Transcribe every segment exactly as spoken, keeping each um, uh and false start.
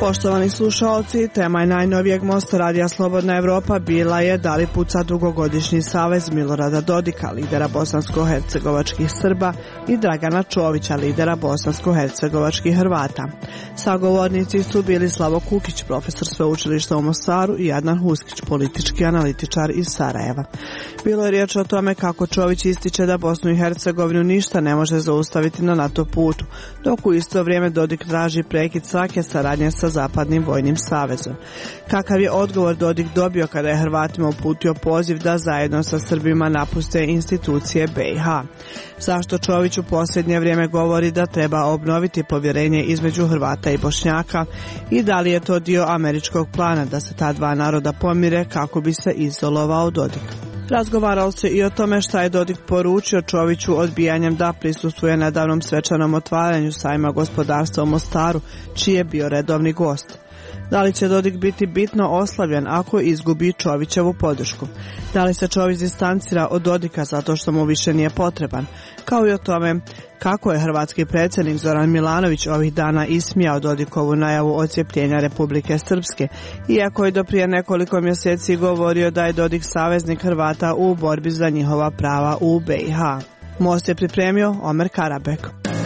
Poštovani slušalci, tema je najnovijeg Mosta radija Slobodna Evropa bila je da li puca dugogodišnji savez Milorada Dodika, lidera bosansko-hercegovačkih Srba, i Dragana Čovića, lidera bosansko-hercegovačkih Hrvata. Sagovornici su bili Slavo Kukić, profesor sveučilišta u Mostaru, i Adnan Huskić, politički analitičar iz Sarajeva. Bilo je riječ o tome kako Čović ističe da Bosnu i Hercegovinu ništa ne može zaustaviti na NATO putu, dok u isto vrijeme Dodik traži prekid svake saradnje sa Zapadnim vojnim savezom. Kakav je odgovor Dodik dobio kada je Hrvatima uputio poziv da zajedno sa Srbima napuste institucije B i H? Zašto Čović u posljednje vrijeme govori da treba obnoviti povjerenje između Hrvata i Bošnjaka i da li je to dio američkog plana da se ta dva naroda pomire kako bi se izolovao Dodik? Razgovaralo se i o tome šta je Dodik poručio Čoviću odbijanjem da prisustvuje nedavnom svečanom otvaranju sajma gospodarstva u Mostaru, čiji je bio redovni gost. Da li će Dodik biti bitno oslavljen ako izgubi Čovićevu podršku? Da li se Čović distancira od Dodika zato što mu više nije potreban? Kao i o tome kako je hrvatski predsjednik Zoran Milanović ovih dana ismijao Dodikovu najavu odcijepljenja Republike Srpske, iako je do prije nekoliko mjeseci govorio da je Dodik saveznik Hrvata u borbi za njihova prava u B i H. Most je pripremio Omer Karabek.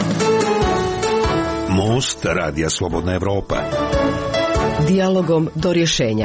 Most radija Slobodna Evropa. Dijalogom do rješenja.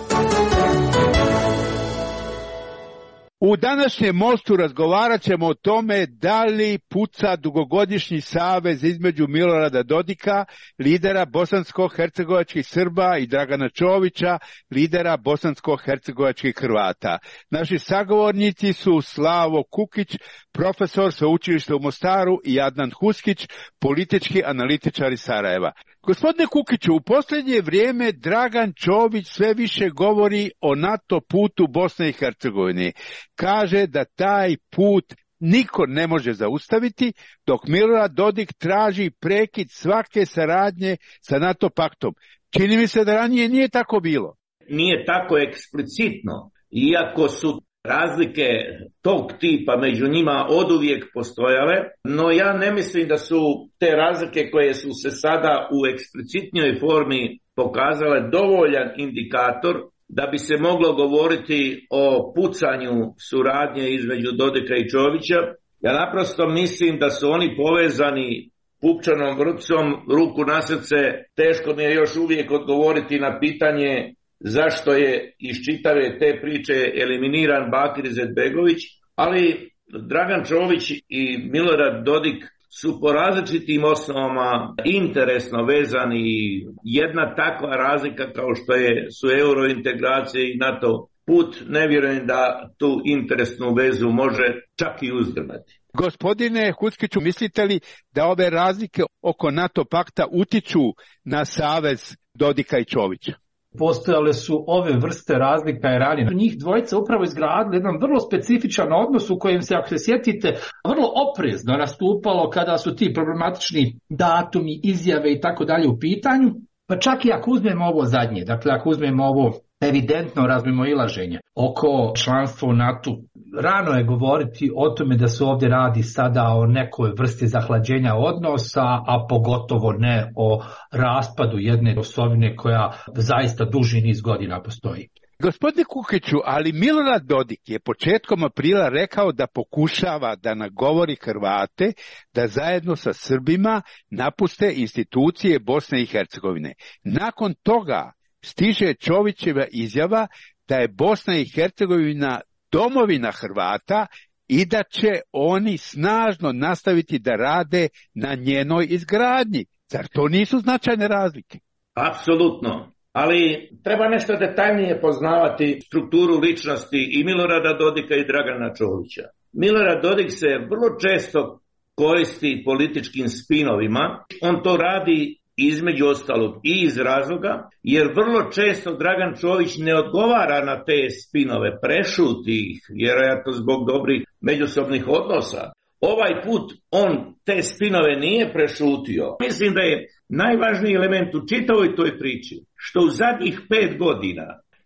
U današnjem Mostu razgovarat ćemo o tome da li puca dugogodišnji savez između Milorada Dodika, lidera bosansko-hercegovačkih Srba, i Dragana Čovića, lidera bosansko-hercegovačkih Hrvata. Naši sagovornici su Slavo Kukić, profesor sveučilišta u Mostaru, i Adnan Huskić, politički analitičar iz Sarajeva. Gospodine Kukiću, u posljednje vrijeme Dragan Čović sve više govori o NATO putu Bosne i Hercegovine. Kaže da taj put niko ne može zaustaviti, dok Milorad Dodik traži prekid svake saradnje sa NATO paktom. Čini mi se da ranije nije tako bilo. Nije tako eksplicitno, iako su razlike tog tipa među njima oduvijek postojale, no ja ne mislim da su te razlike koje su se sada u eksplicitnijoj formi pokazale dovoljan indikator da bi se moglo govoriti o pucanju suradnje između Dodika i Čovića. Ja naprosto mislim da su oni povezani pupčanom vrpcom, ruku na srce. Teško mi je još uvijek odgovoriti na pitanje zašto je iz čitave te priče eliminiran Bakir Izetbegović, ali Dragan Čović i Milorad Dodik su po različitim osnovama interesno vezani. Jedna takva razlika kao što je, su eurointegracije i NATO put, ne vjerujem da tu interesnu vezu može čak i uzdrmati. Gospodine Huskiću, mislite li da ove razlike oko NATO pakta utiču na savez Dodika i Čovića? Postojale su ove vrste razlika i ranije. Njih dvojica upravo izgradili jedan vrlo specifičan odnos u kojem se, ako se sjetite, vrlo oprezno nastupalo kada su ti problematični datumi, izjave i tako dalje u pitanju. Pa čak i ako uzmemo ovo zadnje, dakle ako uzmemo ovo evidentno razmimoilaženje oko članstva u NATO, rano je govoriti o tome da se ovdje radi sada o nekoj vrsti zahlađenja odnosa, a pogotovo ne o raspadu jedne osovine koja zaista duži niz godina postoji. Gospodine Kukiću, ali Milorad Dodik je početkom aprila rekao da pokušava da nagovori Hrvate da zajedno sa Srbima napuste institucije Bosne i Hercegovine. Nakon toga stiže Čovićeva izjava da je Bosna i Hercegovina domovina Hrvata i da će oni snažno nastaviti da rade na njenoj izgradnji. Zar to nisu značajne razlike? Apsolutno. Ali treba nešto detaljnije poznavati strukturu ličnosti i Milorada Dodika i Dragana Čovića. Milorad Dodik se vrlo često koristi političkim spinovima. On to radi između ostalog i iz razloga, jer vrlo često Dragan Čović ne odgovara na te spinove, prešuti ih, vjerojatno zbog dobrih međusobnih odnosa. Ovaj put on te spinove nije prešutio. Mislim da je najvažniji element u čitavoj toj priči, što u zadnjih pet godina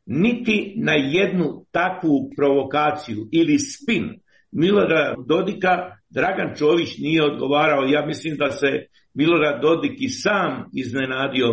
niti na jednu takvu provokaciju ili spin Milorada Dodika Dragan Čović nije odgovarao. Ja mislim da se Milorad Dodik i sam iznenadio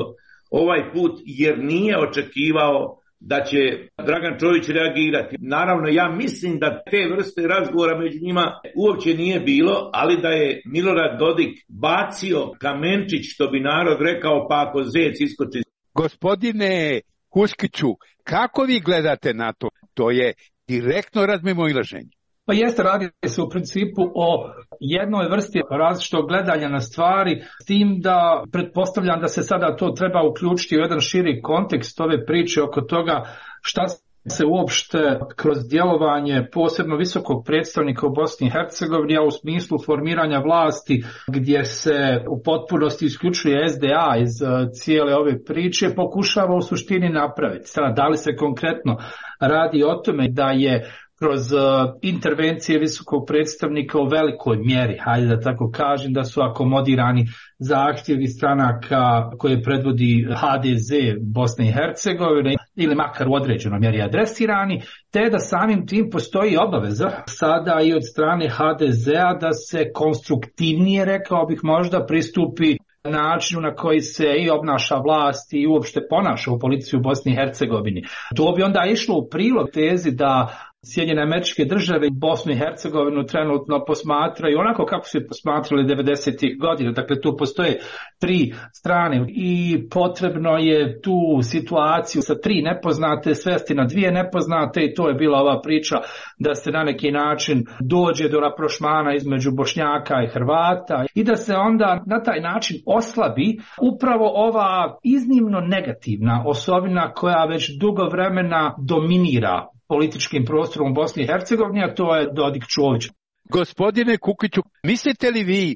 ovaj put jer nije očekivao da će Dragan Čović reagirati. Naravno, ja mislim da te vrste razgovora među njima uopće nije bilo, ali da je Milorad Dodik bacio kamenčić, što bi narod rekao, pa ako zec iskoči. Gospodine Huskiću, kako vi gledate na to? To je direktno razmimoilaženje. Pa jeste, radi se u principu o jednoj vrsti različitog gledanja na stvari, s tim da pretpostavljam da se sada to treba uključiti u jedan širi kontekst ove priče oko toga šta se uopšte kroz djelovanje posebno visokog predstavnika u Bosni i Hercegovini, a u smislu formiranja vlasti gdje se u potpunosti isključuje S D A iz cijele ove priče, pokušava u suštini napraviti. Sada, da li se konkretno radi o tome da je kroz intervencije visokog predstavnika u velikoj mjeri, hajde da tako kažem, da su akomodirani zahtjevi stranaka koje predvodi H D Z Bosne i Hercegovine ili makar u određenoj mjeri adresirani, te da samim tim postoji obaveza sada i od strane H D Z-a da se konstruktivnije, rekao bih možda, pristupi načinu na koji se i obnaša vlast i uopšte ponaša u policiji u Bosni i Hercegovini. To bi onda išlo u prilog tezi da Sjedinjene Američke Države i Bosnu i Hercegovinu trenutno posmatraju onako kako su je posmatrali devedesetih godina. Dakle, tu postoje tri strane i potrebno je tu situaciju sa tri nepoznate svesti na dvije nepoznate i to je bila ova priča da se na neki način dođe do raprošmana između Bošnjaka i Hrvata i da se onda na taj način oslabi upravo ova iznimno negativna osobina koja već dugo vremena dominira političkim prostorom u Bosni i Hercegovini, a to je Dodik Čović. Gospodine Kukiću, mislite li vi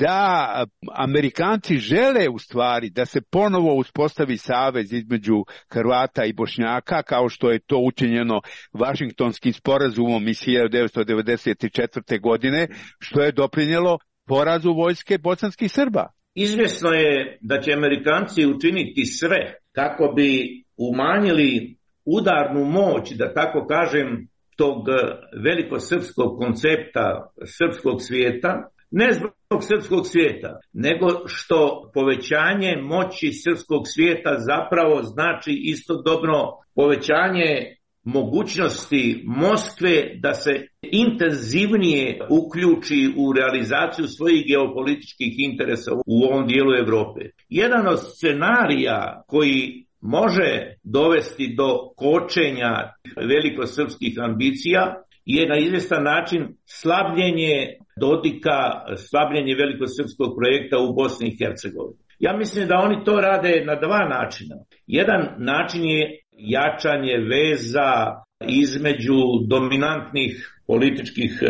da Amerikanci žele u stvari da se ponovo uspostavi savez između Hrvata i Bošnjaka, kao što je to učinjeno Vašingtonskim sporazumom iz hiljadu devetsto devedeset četvrte. godine, što je doprinijelo porazu vojske bosanskih Srba? Izvjesno je da će Amerikanci učiniti sve kako bi umanjili udarnu moć, da tako kažem, tog velikosrpskog koncepta srpskog svijeta, ne zbog srpskog svijeta, nego što povećanje moći srpskog svijeta zapravo znači istodobno povećanje mogućnosti Moskve da se intenzivnije uključi u realizaciju svojih geopolitičkih interesa u ovom dijelu Europe. Jedan od scenarija koji može dovesti do kočenja velikosrpskih ambicija je na izvjestan način slabljenje Dodika, slabljenje velikosrpskog projekta u Bosni i Hercegovini. Ja mislim da oni to rade na dva načina. Jedan način je jačanje veza između dominantnih političkih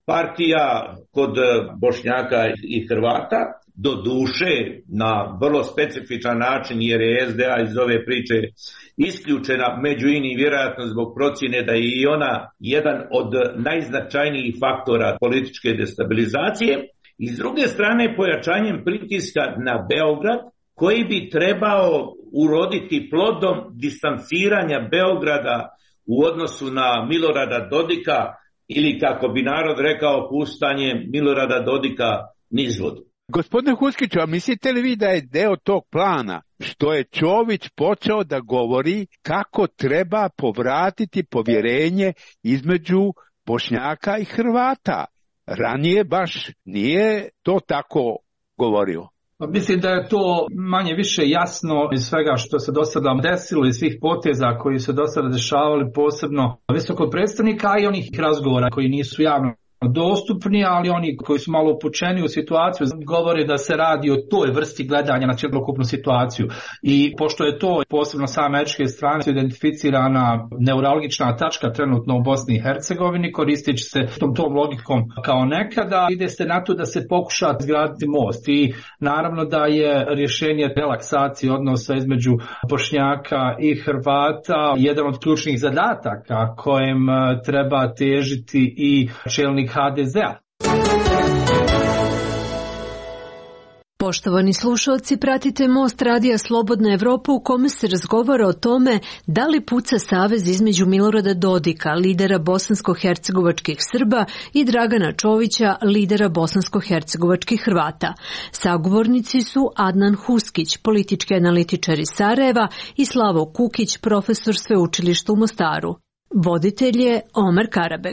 partija kod Bošnjaka i Hrvata, do duše na vrlo specifičan način, jer je S D A iz ove priče isključena, među inim vjerojatno zbog procjene da je i ona jedan od najznačajnijih faktora političke destabilizacije, i s druge strane pojačanjem pritiska na Beograd, koji bi trebao uroditi plodom distanciranja Beograda u odnosu na Milorada Dodika, ili kako bi narod rekao, puštanje Milorada Dodika niz vodu. Gospodine Huskiću, a mislite li vi da je deo tog plana što je Čović počeo da govori kako treba povratiti povjerenje između Bošnjaka i Hrvata? Ranije baš nije to tako govorio. Mislim da je to manje više jasno iz svega što se do sada desilo i svih poteza koji se do sada dešavali, posebno visokog predstavnika, a i onih razgovora koji nisu javno dostupni, ali oni koji su malo upućeni u situaciju govore da se radi o toj vrsti gledanja na cjelokupnu situaciju. I pošto je to posebno sa američke strane identificirana neuralgična tačka trenutno u Bosni i Hercegovini, koristeći se tom, tom logikom kao nekada, ide se na to da se pokuša izgraditi most. I naravno da je rješenje relaksacije odnosa između Bošnjaka i Hrvata jedan od ključnih zadataka kojem treba težiti i čelnik H D Z-a. Poštovani slušalci, pratite Most radija Slobodna Evropa u kome se razgovara o tome da li puca savez između Milorada Dodika, lidera bosansko-hercegovačkih Srba, i Dragana Čovića, lidera bosansko-hercegovačkih Hrvata. Sagovornici su Adnan Huskić, politički analitičar iz Sarajeva, i Slavo Kukić, profesor sveučilišta u Mostaru. Voditelj je Omer Karabeg.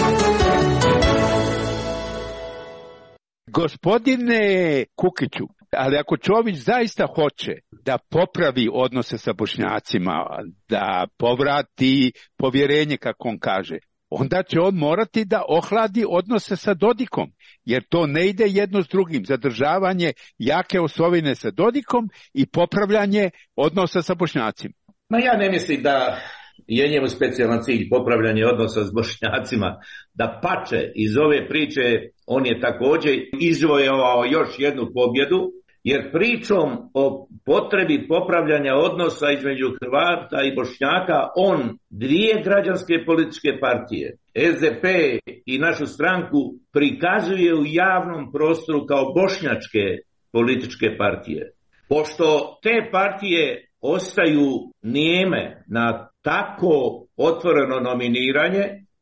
Gospodine Kukiću, ali ako Čović zaista hoće da popravi odnose sa Bošnjacima, da povrati povjerenje, kako on kaže, onda će on morati da ohladi odnose sa Dodikom, jer to ne ide jedno s drugim. Zadržavanje jake osovine sa Dodikom i popravljanje odnosa sa Bošnjacima. Ma ja ne mislim da je njemu specijalan cilj popravljanje odnosa s Bošnjacima. Da pače iz ove priče on je također izvojevao još jednu pobjedu, jer pričom o potrebi popravljanja odnosa između Hrvata i Bošnjaka on dvije građanske političke partije, S D P i našu stranku, prikazuje u javnom prostoru kao bošnjačke političke partije. Pošto te partije ostaju nijeme na tako otvoreno nominiranje,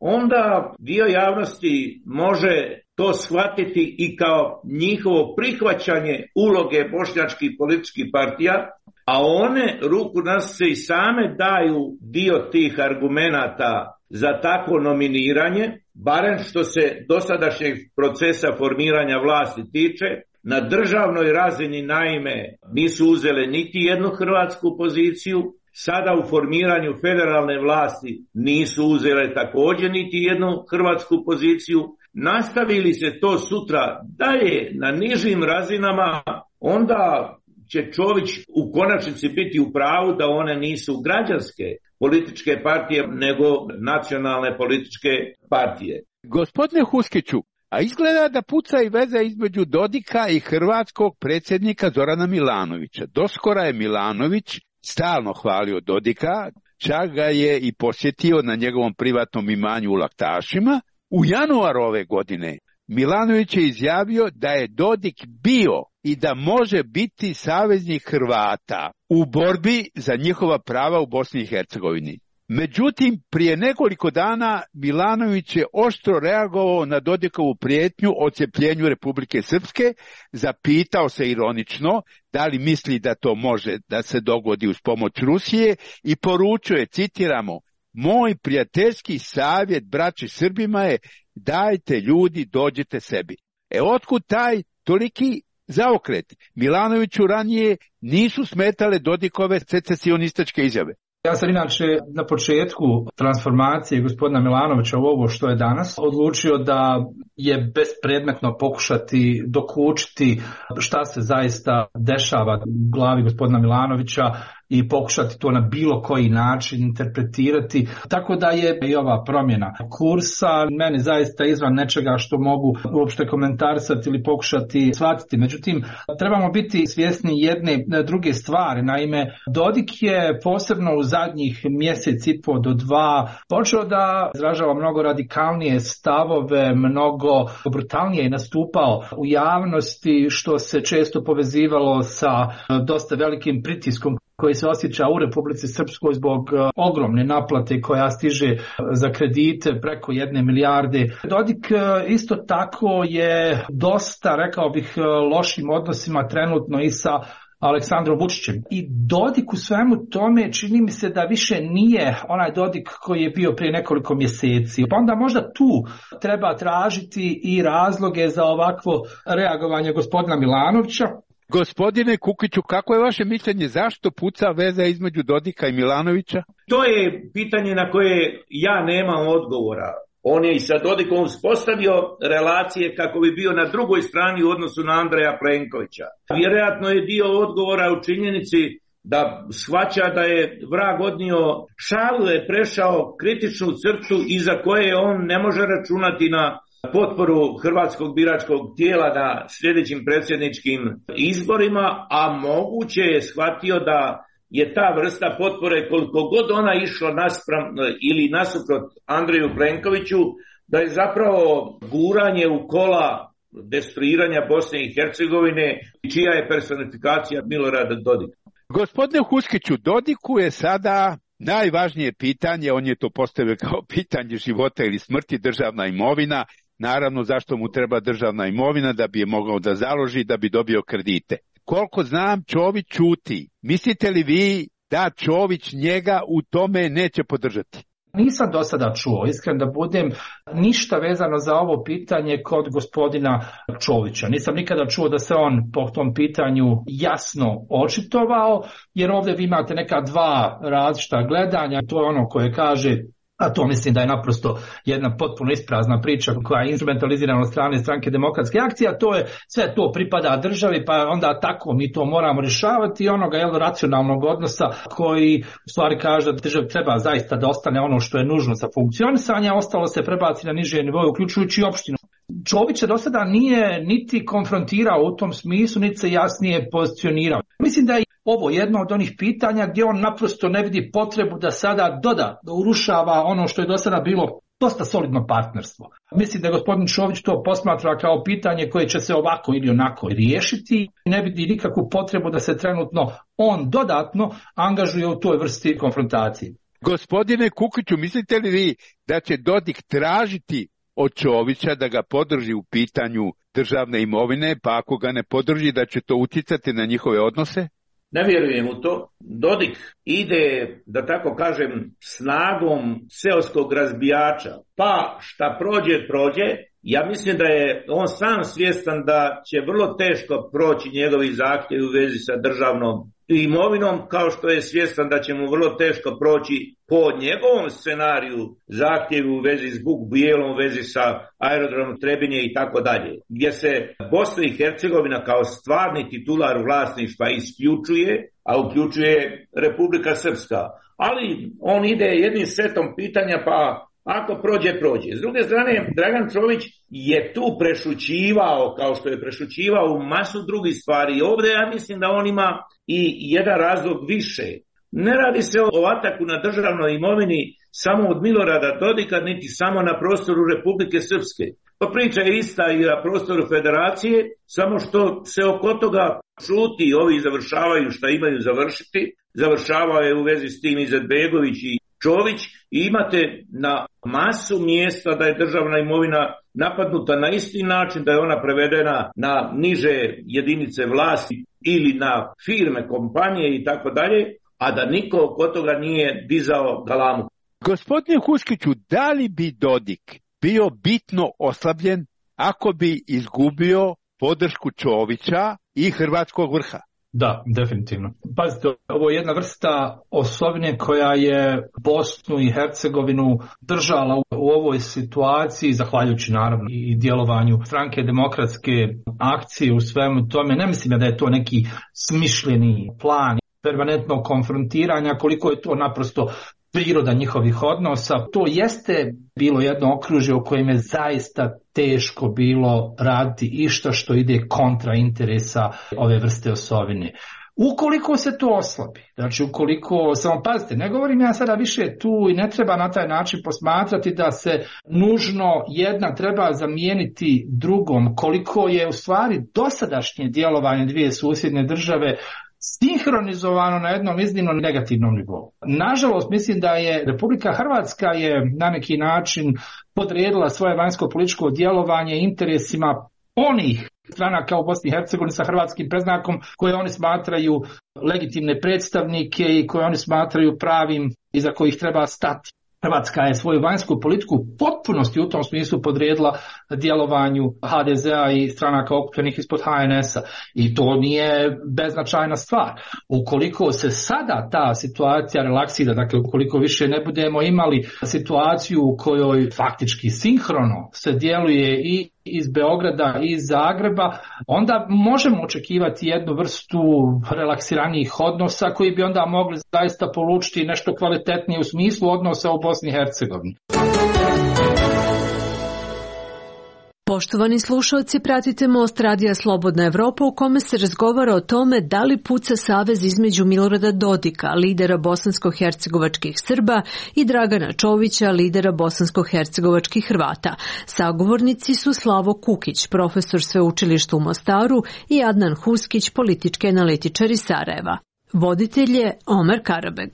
onda dio javnosti može to shvatiti i kao njihovo prihvaćanje uloge bošnjačkih političkih partija, a one ruku na se i same daju dio tih argumenata za takvo nominiranje, barem što se dosadašnjeg procesa formiranja vlasti tiče. Na državnoj razini naime nisu uzele niti jednu hrvatsku poziciju, sada u formiranju federalne vlasti nisu uzele također niti jednu hrvatsku poziciju. Nastavili se to sutra dalje na nižim razinama, onda će Čović u konačnici biti u pravu da one nisu građanske političke partije, nego nacionalne političke partije. Gospodine Huskiću, a izgleda da puca i veza između Dodika i hrvatskog predsjednika Zorana Milanovića. Doskora je Milanović stalno hvalio Dodika, čak ga je i posjetio na njegovom privatnom imanju u Laktašima. U januaru ove godine Milanović je izjavio da je Dodik bio i da može biti saveznik Hrvata u borbi za njihova prava u Bosni i Hercegovini. Međutim, prije nekoliko dana Milanović je oštro reagovao na Dodikovu prijetnju o odcjepljenju Republike Srpske, zapitao se ironično da li misli da to može da se dogodi uz pomoć Rusije i poručuje, citiramo, moj prijateljski savjet braći Srbima je dajte ljudi, dođite sebi. E otkud taj toliki zaokret? Milanoviću ranije nisu smetale Dodikove secesionističke izjave. Ja sam inače na početku transformacije gospodina Milanovića u ovo što je danas odlučio da je bespredmetno pokušati dokučiti šta se zaista dešava u glavi gospodina Milanovića i pokušati to na bilo koji način interpretirati. Tako da je i ova promjena kursa meni zaista izvan nečega što mogu uopšte komentarisati ili pokušati shvatiti. Međutim, trebamo biti svjesni jedne druge stvari. Naime, Dodik je posebno u zadnjih mjesec i po do dva počeo da izražava mnogo radikalnije stavove, mnogo brutalnije je nastupao u javnosti, što se često povezivalo sa dosta velikim pritiskom koji se osjeća u Republici Srpskoj zbog uh, ogromne naplate koja stiže za kredite preko jedne milijarde. Dodik uh, isto tako je dosta, rekao bih, uh, lošim odnosima trenutno i sa Aleksandrom Vučićem. I Dodik u svemu tome čini mi se da više nije onaj Dodik koji je bio prije nekoliko mjeseci. Pa onda možda tu treba tražiti i razloge za ovakvo reagovanje gospodina Milanovića. Gospodine Kukiću, kako je vaše mišljenje, zašto puca veza između Dodika i Milanovića? To je pitanje na koje ja nemam odgovora. On je i sa Dodikom uspostavio relacije kako bi bio na drugoj strani u odnosu na Andreja Plenkovića. Vjerojatno je dio odgovora u činjenici da shvaća da je vrag odnio šalu, je prešao kritičnu crtu iza koje on ne može računati na potporu hrvatskog biračkog tijela na sljedećim predsjedničkim izborima, a moguće je shvatio da je ta vrsta potpore, koliko god ona išla naspram ili nasuprot Andreju Plenkoviću, da je zapravo guranje u kola destruiranja Bosne i Hercegovine, čija je personifikacija Milorada Dodika. Gospodine Huskiću, Dodiku je sada najvažnije pitanje, on je to postavio kao pitanje života ili smrti, državna imovina. Naravno, zašto mu treba državna imovina? Da bi je mogao da založi, da bi dobio kredite. Koliko znam, Čović ćuti. Mislite li vi da Čović njega u tome neće podržati? Nisam do sada čuo, iskren da budem, ništa vezano za ovo pitanje kod gospodina Čovića. Nisam nikada čuo da se on po tom pitanju jasno očitovao, jer ovdje vi imate neka dva različita gledanja. To je ono koje kaže, a to mislim da je naprosto jedna potpuno isprazna priča koja je instrumentalizirana od strane Stranke demokratske akcije, a to je sve to pripada državi, pa onda tako mi to moramo rješavati, i onoga jel, racionalnog odnosa koji u stvari kaže da državi treba zaista da ostane ono što je nužno za funkcionisanje, a ostalo se prebaci na niže nivoje, uključujući i opštinu. Čović je do sada nije niti konfrontirao u tom smislu, niti se jasnije pozicionirao. Mislim da je ovo jedno od onih pitanja gdje on naprosto ne vidi potrebu da sada doda, da urušava ono što je do sada bilo dosta solidno partnerstvo. Mislim da gospodin Čović to posmatra kao pitanje koje će se ovako ili onako riješiti. Ne vidi nikakvu potrebu da se trenutno on dodatno angažuje u toj vrsti konfrontacije. Gospodine Kukiću, mislite li vi da će Dodik tražiti od Čovića da ga podrži u pitanju državne imovine, pa ako ga ne podrži da će to utjecati na njihove odnose? Ne vjerujem u to. Dodik ide, da tako kažem, snagom seoskog razbijača. Pa šta prođe, prođe. Ja mislim da je on sam svjestan da će vrlo teško proći njegovi zahtjevi u vezi sa državnom imovinom, kao što je svjestan da će mu vrlo teško proći po njegovom scenariju zahtjevi u vezi s Buk Bijelom, u vezi sa aerodromom Trebinje i tako dalje, gdje se Bosna i Hercegovina kao stvarni titular vlasništva isključuje, a uključuje Republika Srpska. Ali on ide jednim setom pitanja, pa ako prođe, prođe. S druge strane, Dragan Čović je tu prešućivao, kao što je prešućivao u masu drugih stvari. Ovdje ja mislim da on ima i jedan razlog više. Ne radi se o ataku na državnoj imovini samo od Milorada Dodika, niti samo na prostoru Republike Srpske. Pa priča je ista i na prostoru Federacije, samo što se oko toga šuti, ovi završavaju šta imaju završiti. Završavao je u vezi s tim Izetbegović i Čović, i imate na masu mjesta da je državna imovina napadnuta na isti način, da je ona prevedena na niže jedinice vlasti ili na firme, kompanije i tako dalje, a da niko oko toga nije dizao galamu. Gospodine Huskiću, da li bi Dodik bio bitno oslabljen ako bi izgubio podršku Čovića i hrvatskog vrha? Da, definitivno. Pazite, ovo je jedna vrsta osobine koja je Bosnu i Hercegovinu držala u ovoj situaciji, zahvaljujući naravno i djelovanju Stranke demokratske akcije u svemu tome. Ne mislim da je to neki smišljeni plan permanentnog konfrontiranja, koliko je to naprosto priroda njihovih odnosa. To jeste bilo jedno okružje u kojem je zaista teško bilo raditi išta što ide kontra interesa ove vrste osobine. Ukoliko se to oslabi, znači ukoliko, samo pazite, ne govorim ja sada više tu i ne treba na taj način posmatrati da se nužno jedna treba zamijeniti drugom, koliko je u stvari dosadašnje djelovanje dvije susjedne države sinhronizovano na jednom iznimno negativnom nivou. Nažalost, mislim da je Republika Hrvatska je na neki način podredila svoje vanjsko političko djelovanje interesima onih stranaka u Bosni i Hercegovini sa hrvatskim predznakom koje oni smatraju legitimne predstavnike i koje oni smatraju pravim iza kojih treba stati. Hrvatska je svoju vanjsku politiku u potpunosti u tom smislu podredila djelovanju ha de zea i stranaka okupljenih ispod ha en esa i to nije beznačajna stvar. Ukoliko se sada ta situacija relaksira, dakle ukoliko više ne budemo imali situaciju u kojoj faktički sinhrono se djeluje i iz Beograda i iz Zagreba, onda možemo očekivati jednu vrstu relaksiranijih odnosa koji bi onda mogli zaista polučiti nešto kvalitetnije u smislu odnosa u Bosni i Hercegovini. Poštovani slušalci, pratite Most radija Slobodna Evropa u kome se razgovara o tome da li puca savez između Milorada Dodika, lidera bosansko-hercegovačkih Srba, i Dragana Čovića, lidera bosansko-hercegovačkih Hrvata. Sagovornici su Slavo Kukić, profesor sveučilišta u Mostaru, i Adnan Huskić, politički analitičar iz Sarajeva. Voditelj je Omer Karabeg.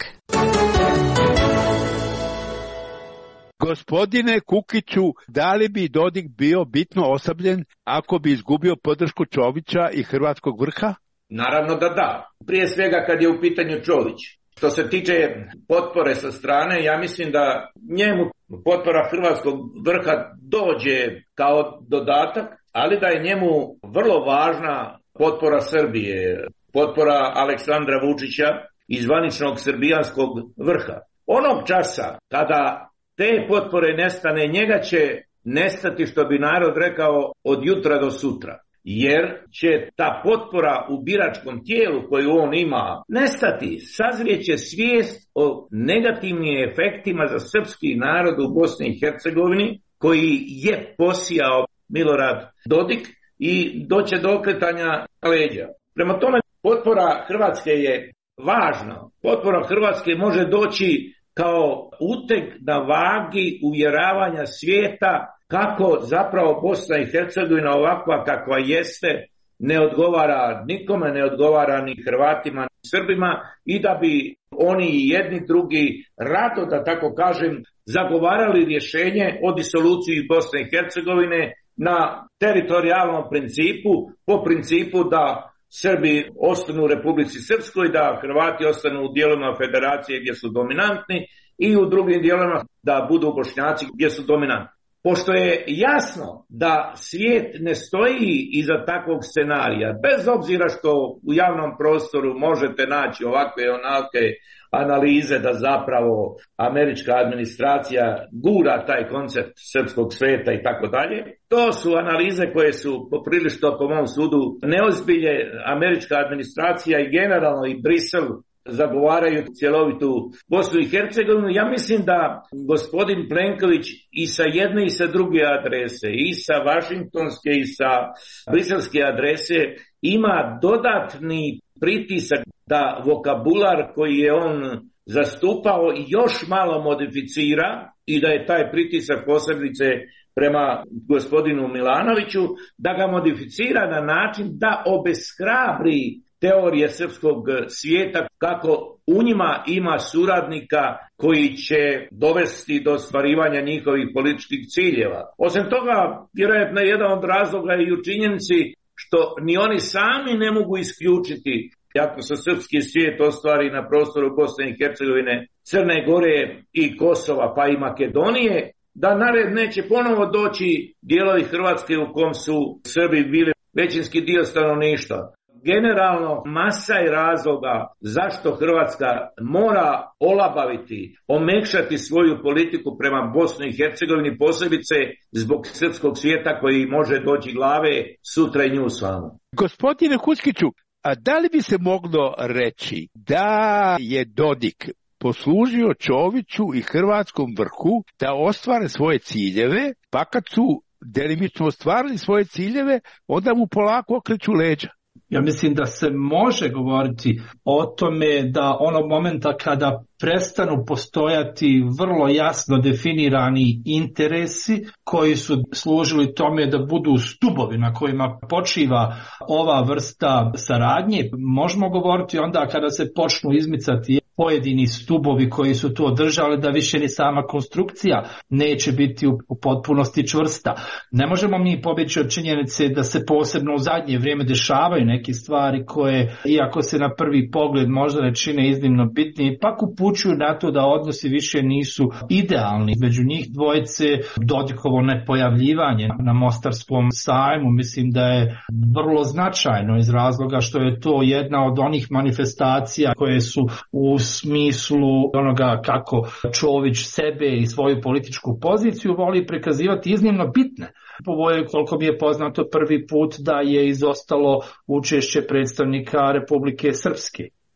Gospodine Kukiću, da li bi Dodik bio bitno oslabljen ako bi izgubio podršku Čovića i hrvatskog vrha? Naravno da da. Prije svega kad je u pitanju Čović. Što se tiče potpore sa strane, ja mislim da njemu potpora hrvatskog vrha dođe kao dodatak, ali da je njemu vrlo važna potpora Srbije, potpora Aleksandra Vučića i zvaničnog srbijanskog vrha. Onog časa kada te potpore nestane, njega će nestati, što bi narod rekao, od jutra do sutra. Jer će ta potpora u biračkom tijelu koju on ima nestati. Sazrijeće svijest o negativnim efektima za srpski narod u Bosni i Hercegovini koji je posijao Milorad Dodik i doće do okretanja leđa. Prema tome, potpora Hrvatske je važna. Potpora Hrvatske može doći kao uteg na vagi uvjeravanja svijeta kako zapravo Bosna i Hercegovina ovakva kakva jeste ne odgovara nikome, ne odgovara ni Hrvatima ni Srbima i da bi oni i jedni drugi rado, da tako kažem, zagovarali rješenje o disoluciji Bosne i Hercegovine na teritorijalnom principu, po principu da Srbi ostanu u Republici Srpskoj, da Hrvati ostanu u dijelovima federacije gdje su dominantni i u drugim dijelovima da budu Bošnjaci gdje su dominantni. Pošto je jasno da svijet ne stoji iza takvog scenarija, bez obzira što u javnom prostoru možete naći ovakve onake analize da zapravo američka administracija gura taj koncept srpskog sveta i tako dalje. To su analize koje su poprilično, po mom sudu, neozbilje. Američka administracija i generalno i Brisel zagovaraju cjelovitu Bosnu i Hercegovinu. Ja mislim da gospodin Plenković i sa jedne i sa druge adrese, i sa vašingtonske i sa briselske adrese, ima dodatni pritisak da vokabular koji je on zastupao još malo modificira i da je taj pritisak posebice prema gospodinu Milanoviću, da ga modificira na način da obeshrabri teorije srpskog svijeta kako u njima ima suradnika koji će dovesti do ostvarivanja njihovih političkih ciljeva. Osim toga, vjerojatno je jedan od razloga i u činjenici što ni oni sami ne mogu isključiti ako se srpski svijet ostvari na prostoru Bosne i Hercegovine, Crne Gore i Kosova pa i Makedonije, da nared neće ponovo doći dijelovi Hrvatske u kom su Srbi bili većinski dio stanovništva. Generalno, masa je razloga zašto Hrvatska mora olabaviti, omekšati svoju politiku prema Bosni i Hercegovini, posebice zbog srpskog svijeta koji može doći glave sutra i nju slavu. Gospodine Huskiću, a da li bi se moglo reći da je Dodik poslužio Čoviću i hrvatskom vrhu da ostvare svoje ciljeve, pa kad su delimično ostvarili svoje ciljeve, onda mu polako okreću leđa? Ja mislim da se može govoriti o tome da onog momenta kada prestanu postojati vrlo jasno definirani interesi koji su služili tome da budu stubovi na kojima počiva ova vrsta saradnje, možemo govoriti onda kada se počnu izmicati pojedini stubovi koji su to održali, da više ni sama konstrukcija neće biti u potpunosti čvrsta. Ne možemo mi pobjeći od činjenice da se posebno u zadnje vrijeme dešavaju neke stvari koje, iako se na prvi pogled možda ne čine iznimno bitni, ipak upućuju na to da odnosi više nisu idealni. Među njih dvojice Dodikovo nepojavljivanje na Mostarskom sajmu mislim da je vrlo značajno iz razloga što je to jedna od onih manifestacija koje su u smislu onoga kako Čović sebe i svoju političku poziciju voli prikazivati iznimno bitne. Ovo je, koliko mi je poznato, prvi put da je izostalo učešće predstavnika Republike Srpske.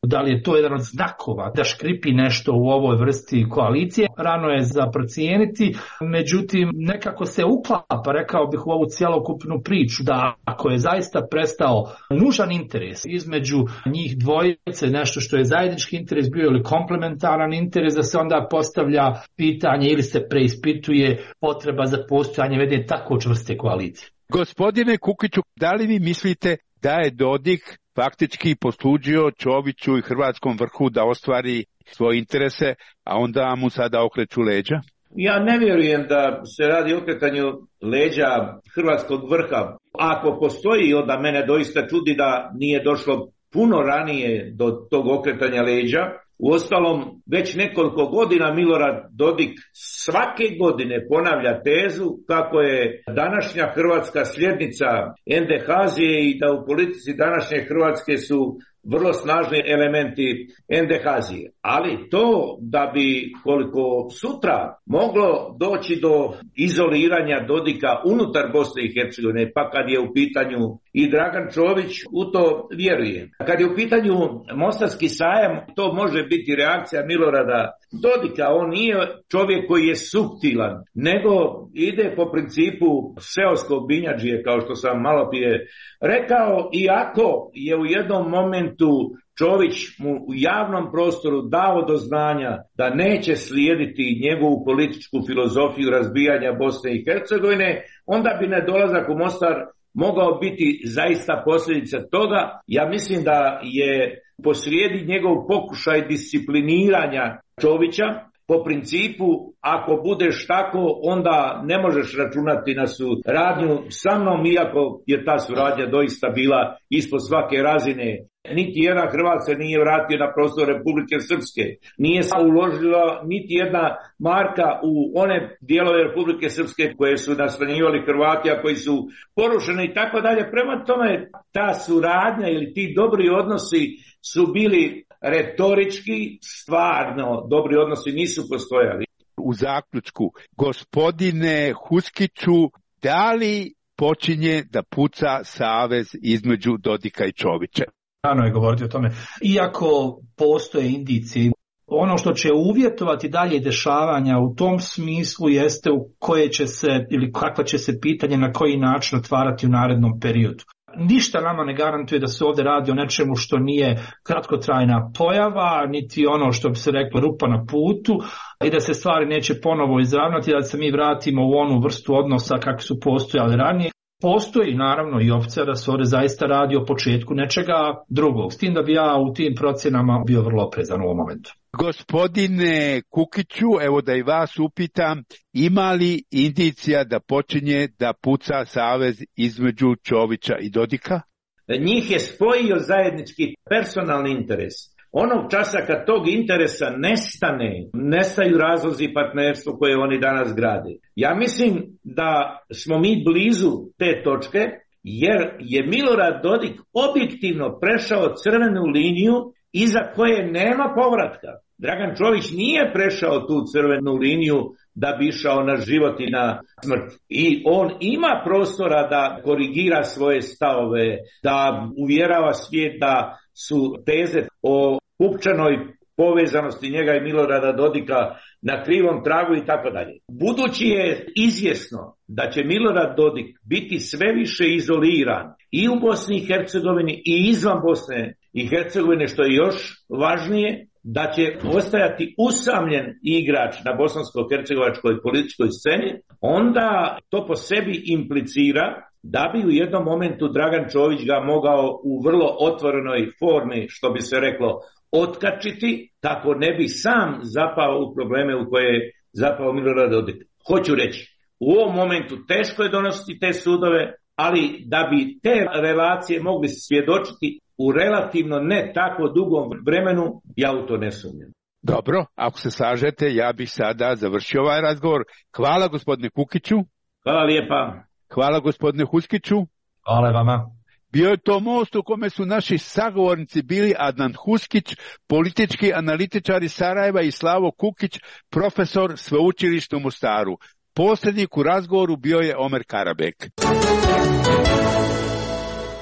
Da li je to jedan od znakova da škripi nešto u ovoj vrsti koalicije? Rano je za procijeniti, međutim nekako se uklapa, rekao bih, u ovu cjelokupnu priču da ako je zaista prestao nužan interes između njih dvojice, nešto što je zajednički interes bio ili komplementaran interes, da se onda postavlja pitanje ili se preispituje potreba za postojanje jedne tako čvrste koalicije. Gospodine Kukiću, da li vi mislite da je Dodik faktički poslužio Čoviću i hrvatskom vrhu da ostvari svoje interese, a onda mu sada okreću leđa? Ja ne vjerujem da se radi o okretanju leđa hrvatskog vrha. Ako postoji, onda mene doista čudi da nije došlo puno ranije do tog okretanja leđa. Uostalom, već nekoliko godina Milorad Dodik svake godine ponavlja tezu kako je današnja Hrvatska sljednica Endehazije i da u politici današnje Hrvatske su vrlo snažni elementi Endehazije. Ali to da bi koliko sutra moglo doći do izoliranja Dodika unutar Bosne i Hercegovine, pa kad je u pitanju i Dragan Čović, u to vjerujem. Kad je u pitanju Mostarski sajam, to može biti reakcija Milorada Dodika. On nije čovjek koji je suptilan, nego ide po principu seoskog binjadžije, kao što sam malo prije rekao, iako je u jednom momentu Čović mu u javnom prostoru dao do znanja da neće slijediti njegovu političku filozofiju razbijanja Bosne i Hercegovine, onda bi nedolazak u Mostar mogao biti zaista posljedica toga. Ja mislim da je posrijedi njegov pokušaj discipliniranja Čovića po principu ako budeš tako onda ne možeš računati na suradnju sa mnom, iako je ta suradnja doista bila ispod svake razine. Niti jedan Hrvat se nije vratio na prostor Republike Srpske, nije se uložila niti jedna marka u one dijelove Republike Srpske koje su nastanjivali Hrvati, a koji su porušeni i tako dalje. Prema tome, ta suradnja ili ti dobri odnosi su bili retorički, stvarno dobri odnosi nisu postojali. U zaključku, gospodine Huskiću, da li počinje da puca savez između Dodika i Čovića? Rano je govoriti o tome. Iako postoje indicije, ono što će uvjetovati dalje dešavanja u tom smislu jeste u koje će se ili kakva će se pitanje na koji način otvarati u narednom periodu. Ništa nama ne garantuje da se ovdje radi o nečemu što nije kratkotrajna pojava, niti ono što bi se reklo rupa na putu i da se stvari neće ponovo izravnati, da se mi vratimo u onu vrstu odnosa kako su postojali ranije. Postoji naravno i opcija da se ovdje zaista radi o početku nečega drugog. S tim da bi ja u tim procjenama bio vrlo oprezan u ovom momentu. Gospodine Kukiću, evo da i vas upitam, ima li indicija da počinje da puca savez između Čovića i Dodika? Njih je spojio zajednički personalni interes. Onog časa kad tog interesa nestane, nestaju razlozi partnerstva koje oni danas grade. Ja mislim da smo mi blizu te točke, jer je Milorad Dodik objektivno prešao crvenu liniju iza koje nema povratka. Dragan Čović nije prešao tu crvenu liniju da bi išao na život i na smrt. I on ima prostora da korigira svoje stavove, da uvjerava svijet da su teze o pupčanoj povezanosti njega i Milorada Dodika na krivom tragu i tako dalje. Budući je izvjesno da će Milorad Dodik biti sve više izoliran i u Bosni i Hercegovini i izvan Bosne i Hercegovine, što je još važnije, da će ostajati usamljen igrač na bosansko-hercegovačkoj političkoj sceni, onda to po sebi implicira da bi u jednom momentu Dragan Čović ga mogao u vrlo otvorenoj formi, što bi se reklo, otkačiti, tako ne bi sam zapao u probleme u koje je zapao Milorad Dodik. Hoću reći, u ovom momentu teško je donositi te sudove, ali da bi te relacije mogli svjedočiti u relativno ne tako dugom vremenu, ja u to ne sumnjam. Dobro, ako se slažete, ja bih sada završio ovaj razgovor. Hvala gospodine Kukiću. Hvala lijepa. Hvala gospodine Huskiću. Hvala vama. Bio je to most u kome su naši sagovornici bili Adnan Huskić, politički analitičar iz Sarajeva, i Slavo Kukić, profesor sveučilišta u Mostaru. Posljednik u razgovoru bio je Omer Karabek.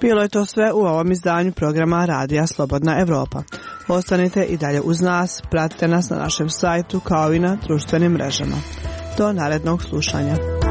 Bilo je to sve u ovom izdanju programa Radija Slobodna Evropa. Ostanite i dalje uz nas, pratite nas na našem sajtu kao i na društvenim mrežama. Do narednog slušanja.